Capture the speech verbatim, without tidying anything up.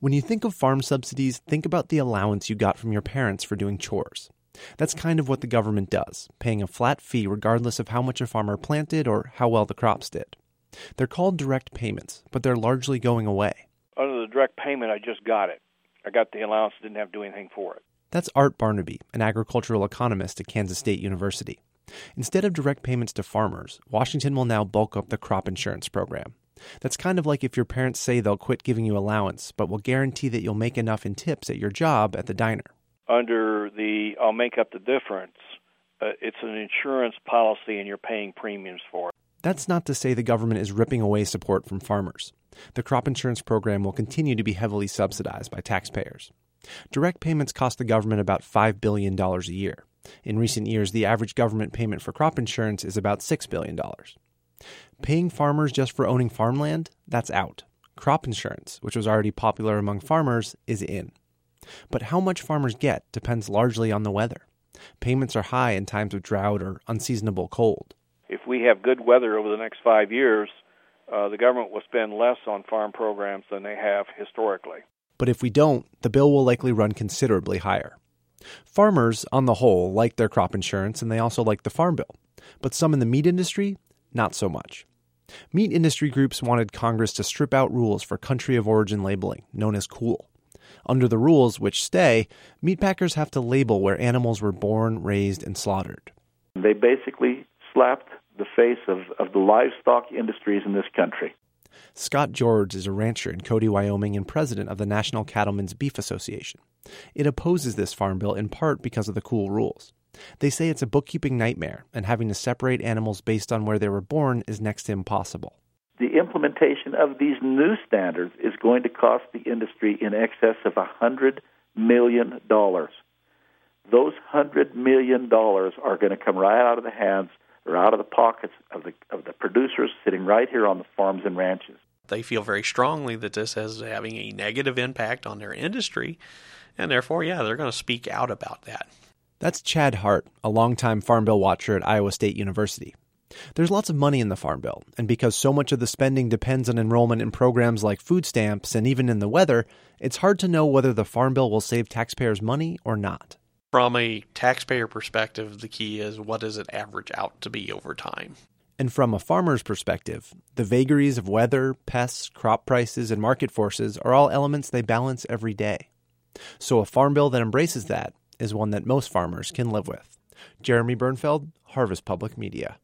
When you think of farm subsidies, think about the allowance you got from your parents for doing chores. That's kind of what the government does, paying a flat fee regardless of how much a farmer planted or how well the crops did. They're called direct payments, but they're largely going away. Under the direct payment, I just got it. I got the allowance, didn't have to do anything for it. That's Art Barnaby, an agricultural economist at Kansas State University. Instead of direct payments to farmers, Washington will now bulk up the crop insurance program. That's kind of like if your parents say they'll quit giving you allowance, but will guarantee that you'll make enough in tips at your job at the diner. Under the I'll make up the difference, uh, it's an insurance policy and you're paying premiums for it. That's not to say the government is ripping away support from farmers. The crop insurance program will continue to be heavily subsidized by taxpayers. Direct payments cost the government about five billion dollars a year. In recent years, the average government payment for crop insurance is about six billion dollars. Paying farmers just for owning farmland? That's out. Crop insurance, which was already popular among farmers, is in. But how much farmers get depends largely on the weather. Payments are high in times of drought or unseasonable cold. If we have good weather over the next five years, uh, the government will spend less on farm programs than they have historically. But if we don't, the bill will likely run considerably higher. Farmers, on the whole, like their crop insurance, and they also like the farm bill. But some in the meat industry, not so much. Meat industry groups wanted Congress to strip out rules for country of origin labeling, known as COOL. Under the rules, which stay, meatpackers have to label where animals were born, raised, and slaughtered. They basically slapped the face of, of the livestock industries in this country. Scott George is a rancher in Cody, Wyoming, and president of the National Cattlemen's Beef Association. It opposes this farm bill in part because of the COOL rules. They say it's a bookkeeping nightmare, and having to separate animals based on where they were born is next to impossible. The implementation of these new standards is going to cost the industry in excess of one hundred million dollars. Those one hundred million dollars are going to come right out of the hands or out of the pockets of the of the producers sitting right here on the farms and ranches. They feel very strongly that this is having a negative impact on their industry, and therefore, yeah, they're going to speak out about that. That's Chad Hart, a longtime Farm Bill watcher at Iowa State University. There's lots of money in the Farm Bill, and because so much of the spending depends on enrollment in programs like food stamps and even in the weather, it's hard to know whether the Farm Bill will save taxpayers money or not. From a taxpayer perspective, the key is what does it average out to be over time? And from a farmer's perspective, the vagaries of weather, pests, crop prices, and market forces are all elements they balance every day. So a Farm Bill that embraces that is one that most farmers can live with. Jeremy Bernfeld, Harvest Public Media.